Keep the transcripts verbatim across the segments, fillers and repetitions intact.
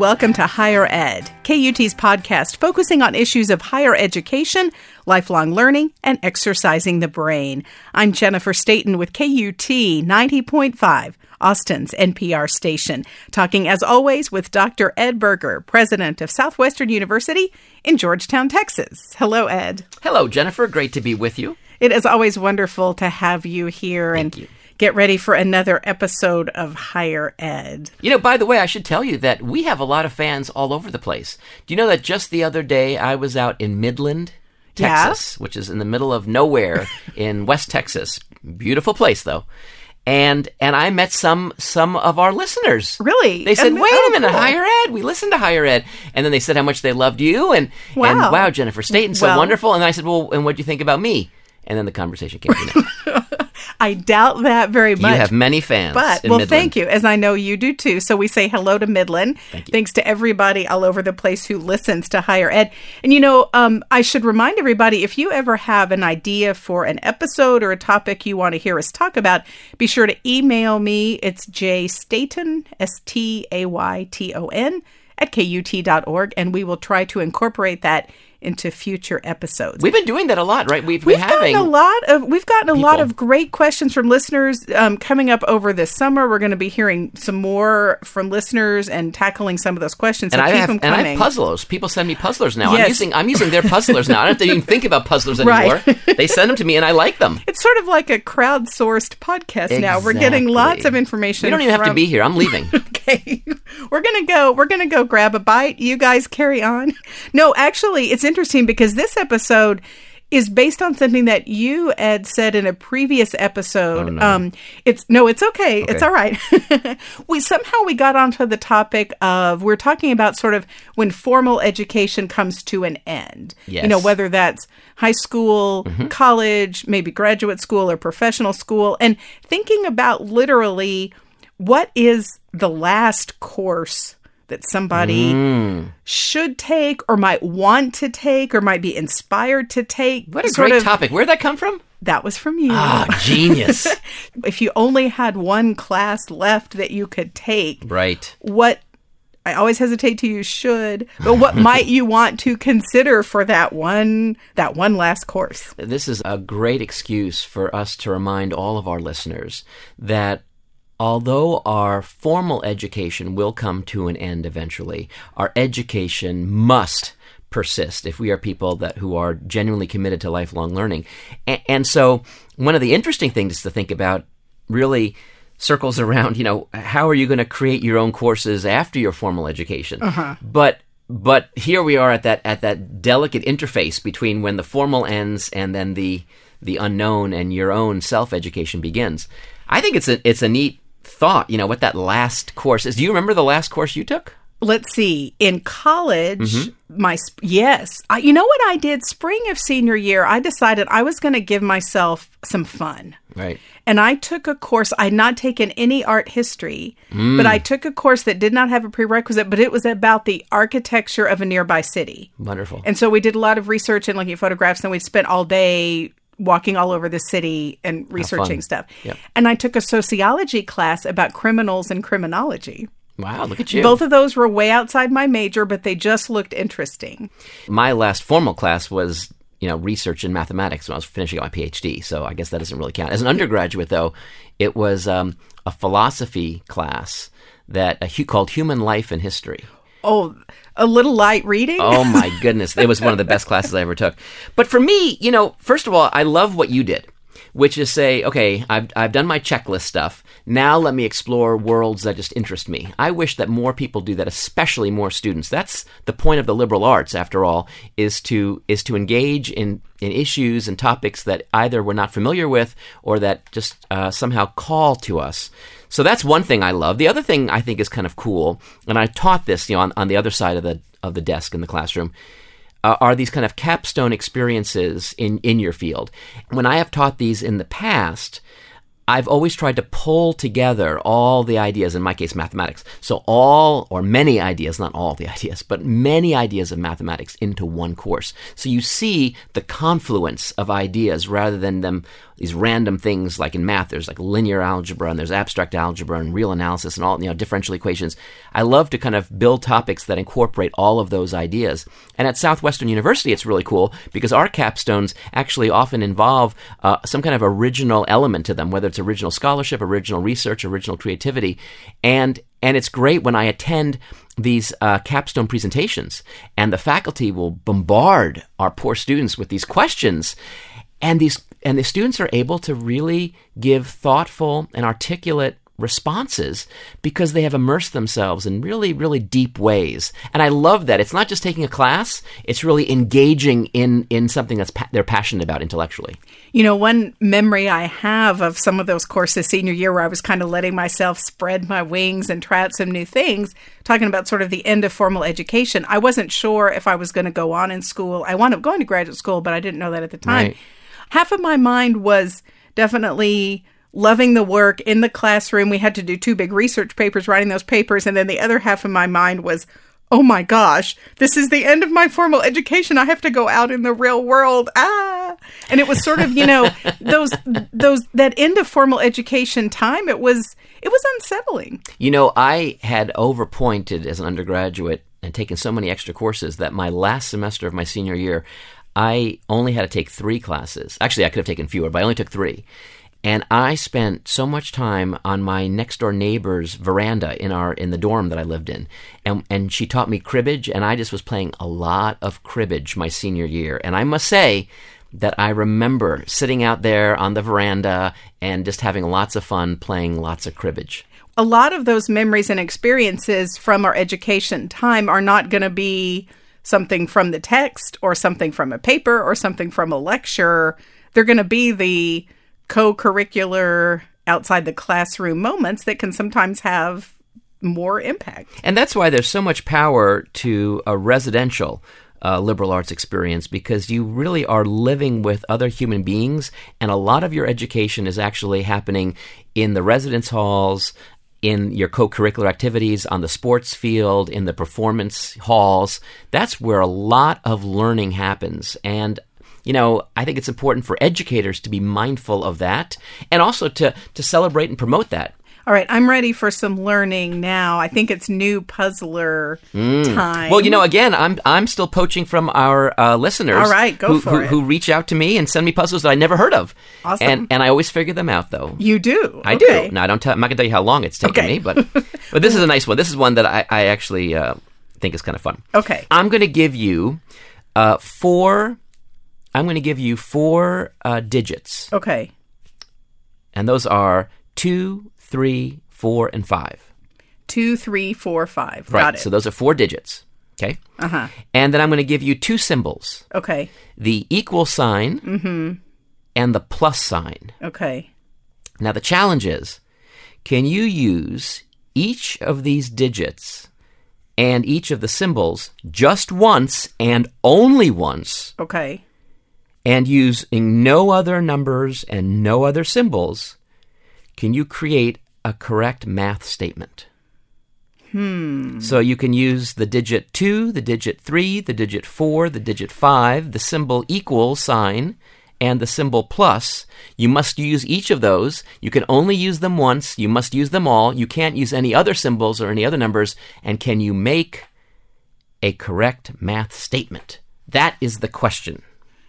welcome to Higher Ed, K U T's podcast focusing on issues of higher education, lifelong learning, and exercising the brain. I'm Jennifer Staten with K U T ninety point five, Austin's N P R station, talking as always with Doctor Ed Berger, president of Southwestern University in Georgetown, Texas. Hello, Ed. Hello, Jennifer. Great to be with you. It is always wonderful to have you here. Thank and you. Get ready for another episode of Higher Ed. You know, by the way, I should tell you that we have a lot of fans all over the place. Do you know that just the other day I was out in Midland, Texas, yeah? Which is in the middle of nowhere in West Texas. Beautiful place, though. And and I met some some of our listeners. Really? They said, and, wait oh, a minute, cool. Higher Ed. We listen to Higher Ed. And then they said how much they loved you. And wow, and, wow Jennifer Staten, so well, wonderful. And I said, well, and what do you think about me? And then the conversation came to me. I doubt that very much. You have many fans But, in well, Midland. thank you, as I know you do too. So we say hello to Midland. Thank you. Thanks to everybody all over the place who listens to Higher Ed. And, you know, um, I should remind everybody, if you ever have an idea for an episode or a topic you want to hear us talk about, be sure to email me. It's jstaton, S T A Y T O N, at K U T dot org, and we will try to incorporate that into future episodes. We've been doing that a lot, right? We've, We've been having gotten a lot of we've gotten a people. lot of great questions from listeners um, coming up over this summer. We're going to be hearing some more from listeners and tackling some of those questions. So and, I keep have, them and I coming. have puzzlers. People send me puzzlers now. Yes. I'm using I'm using their puzzlers now. I don't have to even think about puzzlers anymore. Right. They send them to me, and I like them. It's sort of like a crowdsourced podcast now. We're getting Exactly. lots of information. You don't even from... have to be here. I'm leaving. Okay, we're gonna go. We're gonna go grab a bite. You guys carry on. No, actually, it's interesting because this episode is based on something that you, Ed, said in a previous episode. Oh, no. Um, it's no, it's okay. okay. It's all right. we somehow we got onto the topic of we're talking about sort of when formal education comes to an end. Yes. You know, whether that's high school, mm-hmm. college, maybe graduate school or professional school, and thinking about literally what is the last course that somebody mm. should take or might want to take or might be inspired to take. What a sort great of, topic. Where'd that come from? That was from you. Ah, genius. If you only had one class left that you could take, Right. what, I always hesitate to use should, but what might you want to consider for that one, that one last course? This is a great excuse for us to remind all of our listeners that although our formal education will come to an end eventually, our education must persist if we are people that who are genuinely committed to lifelong learning. And, and so one of the interesting things to think about really circles around, you know, how are you going to create your own courses after your formal education? Uh-huh. But but here we are at that at that delicate interface between when the formal ends and then the the unknown and your own self-education begins. I think it's a it's a neat thought, you know, what that last course is. Do you remember the last course you took? Let's see. In college, Mm-hmm. my sp- yes, I, you know what I did? Spring of senior year, I decided I was going to give myself some fun. Right. And I took a course. I had not taken any art history, Mm. but I took a course that did not have a prerequisite, but it was about the architecture of a nearby city. Wonderful. And so we did a lot of research and looking at photographs, and we spent all day walking all over the city and researching stuff. Yep. And I took a sociology class about criminals and criminology. Wow, look at you. Both of those were way outside my major, but they just looked interesting. My last formal class was, you know, research in mathematics when I was finishing up my PhD, so I guess that doesn't really count. As an undergraduate, though, it was um, a philosophy class that uh, called Human Life and History. Oh, a little light reading? Oh, my goodness. It was one of the best classes I ever took. But for me, you know, first of all, I love what you did, which is say, okay, I've, I've done my checklist stuff. Now let me explore worlds that just interest me. I wish that more people do that, especially more students. That's the point of the liberal arts, after all, is to is to engage in, in issues and topics that either we're not familiar with or that just uh, somehow call to us. So that's one thing I love. The other thing I think is kind of cool, and I taught this, you know, on, on the other side of the of the desk in the classroom, uh, are these kind of capstone experiences in, in your field. When I have taught these in the past, I've always tried to pull together all the ideas, in my case, mathematics. So all, or many ideas, not all the ideas, but many ideas of mathematics into one course. So you see the confluence of ideas rather than them, these random things like in math, there's like linear algebra and there's abstract algebra and real analysis and all, you know, differential equations. I love to kind of build topics that incorporate all of those ideas. And at Southwestern University, it's really cool because our capstones actually often involve uh, some kind of original element to them, whether it's original scholarship, original research, original creativity. And and it's great when I attend these uh, capstone presentations and the faculty will bombard our poor students with these questions. And these and the students are able to really give thoughtful and articulate responses because they have immersed themselves in really, really deep ways. And I love that. It's not just taking a class, it's really engaging in, in something that's pa- they're passionate about intellectually. You know, one memory I have of some of those courses senior year where I was kind of letting myself spread my wings and try out some new things, talking about sort of the end of formal education. I wasn't sure if I was going to go on in school. I wound up going to graduate school, but I didn't know that at the time. Right. Half of my mind was definitely loving the work in the classroom. We had to do two big research papers, writing those papers. And then the other half of my mind was, oh my gosh, this is the end of my formal education. I have to go out in the real world. Ah, and it was sort of, you know, those, those, that end of formal education time, it was, it was unsettling. You know, I had overpointed as an undergraduate and taken so many extra courses that my last semester of my senior year, I only had to take three classes. Actually, I could have taken fewer, but I only took three. And I spent so much time on my next door neighbor's veranda in our in the dorm that I lived in. And and she taught me cribbage, and I just was playing a lot of cribbage my senior year. And I must say that I remember sitting out there on the veranda and just having lots of fun playing lots of cribbage. A lot of those memories and experiences from our education time are not going to be something from the text or something from a paper or something from a lecture. They're going to be the co-curricular, outside the classroom moments that can sometimes have more impact. And that's why there's so much power to a residential uh, liberal arts experience, because you really are living with other human beings, and a lot of your education is actually happening in the residence halls, in your co-curricular activities, on the sports field, in the performance halls. That's where a lot of learning happens. And you know, I think it's important for educators to be mindful of that and also to, to celebrate and promote that. All right, I'm ready for some learning now. I think it's new puzzler mm. time. Well, you know, again, I'm I'm still poaching from our uh, listeners. All right, go who, for who, it. Who reach out to me and send me puzzles that I never heard of. Awesome. And and I always figure them out, though. You do? I okay. do. Now, I don't tell, I'm not going to tell you how long it's taken okay. me, but but this is a nice one. This is one that I, I actually uh, think is kind of fun. Okay. I'm going to give you uh, four... I'm going to give you four uh, digits. Okay. And those are two, three, four, and five. Two, three, four, five. Right. Got it. So those are four digits. Okay. Uh-huh. And then I'm going to give you two symbols. Okay. The equal sign mm-hmm. and the plus sign. Okay. Now the challenge is, can you use each of these digits and each of the symbols just once and only once? Okay. And using no other numbers and no other symbols, can you create a correct math statement? Hmm. So you can use the digit two, the digit three, the digit four, the digit five, the symbol equal sign, and the symbol plus. You must use each of those. You can only use them once. You must use them all. You can't use any other symbols or any other numbers. And can you make a correct math statement? That is the question.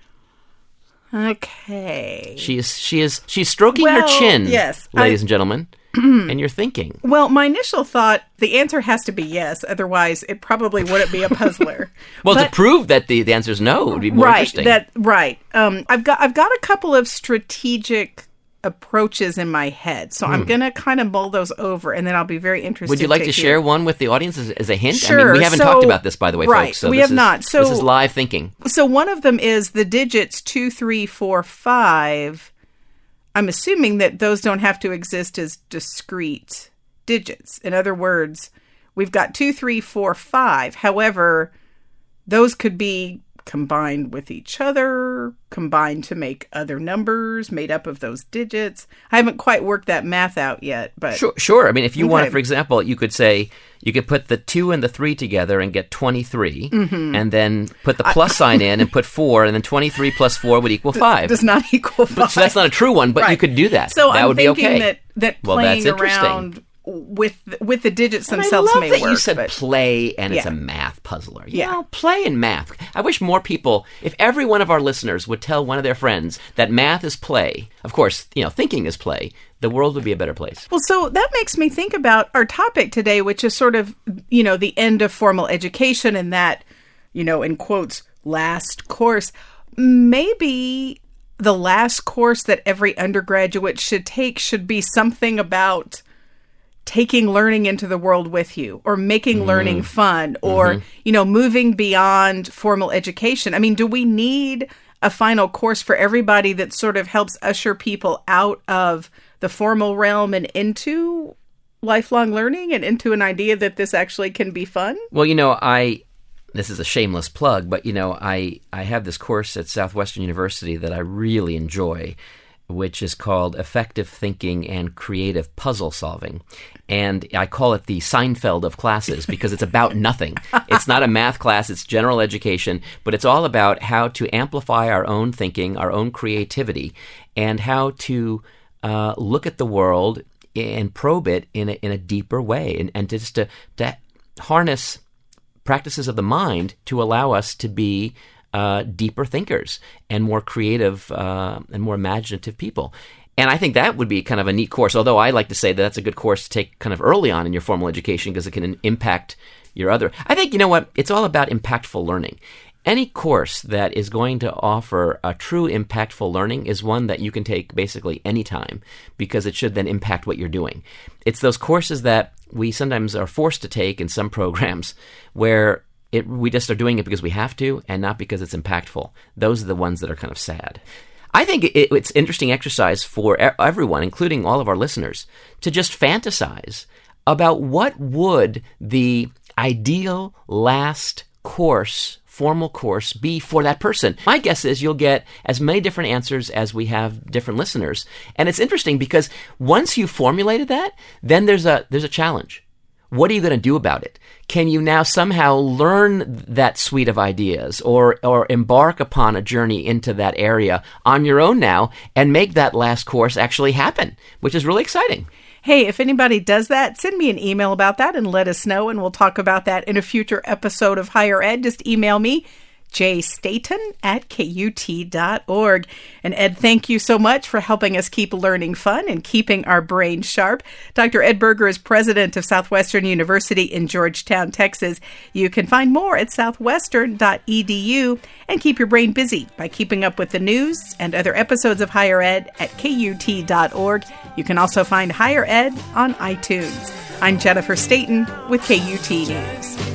Okay. She is she is she's stroking well, her chin, yes, ladies I, and gentlemen, and you're thinking. Well, my initial thought, the answer has to be yes, otherwise it probably wouldn't be a puzzler. well, but, to prove that the, the answer is no would be more right, interesting. That right. Um, I've got I've got a couple of strategic approaches in my head, so hmm. I'm gonna kind of mull those over, and then I'll be very interested. Would you like to, to share one with the audience as, as a hint? Sure. I mean, we haven't so, talked about this, by the way, right, folks. So we this have is, not. So this is live thinking. So one of them is the digits two, three, four, five. I'm assuming that those don't have to exist as discrete digits. In other words, we've got two, three, four, five. However, those could be combined with each other, combined to make other numbers made up of those digits. I haven't quite worked that math out yet, but sure. Sure. I mean, if you okay. want, for example, you could say you could put the two and the three together and get twenty-three, mm-hmm. and then put the plus I, sign in and put four, and then twenty-three plus four would equal five. Does not equal five. So that's not a true one, but right. you could do that. So that I'm would thinking be okay. that that well, playing that's around with with the digits and themselves I love may that work. You said but, play and yeah. it's a math puzzler. You yeah, know, play and math. I wish more people, if every one of our listeners would tell one of their friends that math is play. Of course, you know, thinking is play. The world would be a better place. Well, so that makes me think about our topic today, which is sort of, you know, the end of formal education and that, you know, in quotes, last course. Maybe the last course that every undergraduate should take should be something about taking learning into the world with you, or making mm. learning fun, or, mm-hmm. you know, moving beyond formal education. I mean, do we need a final course for everybody that sort of helps usher people out of the formal realm and into lifelong learning and into an idea that this actually can be fun? Well, you know, I... This is a shameless plug, but, you know, I, I have this course at Southwestern University that I really enjoy, which is called Effective Thinking and Creative Puzzle Solving. And I call it the Seinfeld of classes because it's about nothing. It's not a math class, it's general education, but it's all about how to amplify our own thinking, our own creativity, and how to uh, look at the world and probe it in a, in a deeper way, and, and just to, to harness practices of the mind to allow us to be uh, deeper thinkers and more creative uh, and more imaginative people. And I think that would be kind of a neat course, although I like to say that that's a good course to take kind of early on in your formal education because it can impact your other. I think, you know what, it's all about impactful learning. Any course that is going to offer a true impactful learning is one that you can take basically any time because it should then impact what you're doing. It's those courses that we sometimes are forced to take in some programs where it, we just are doing it because we have to and not because it's impactful. Those are the ones that are kind of sad. I think it, it's interesting exercise for everyone, including all of our listeners, to just fantasize about what would the ideal last course formal course be for that person. My guess is you'll get as many different answers as we have different listeners. And it's interesting because once you've formulated that, then there's a there's a challenge. What are you going to do about it? Can you now somehow learn that suite of ideas or or embark upon a journey into that area on your own now and make that last course actually happen, which is really exciting. Hey, if anybody does that, send me an email about that and let us know, and we'll talk about that in a future episode of Higher Ed. Just email me, j staton at k u t dot org. And Ed, thank you so much for helping us keep learning fun and keeping our brains sharp. Doctor Ed Berger is president of Southwestern University in Georgetown, Texas. You can find more at southwestern dot e d u and keep your brain busy by keeping up with the news and other episodes of Higher Ed at k u t dot org. You can also find Higher Ed on iTunes. I'm Jennifer Staton with K U T News.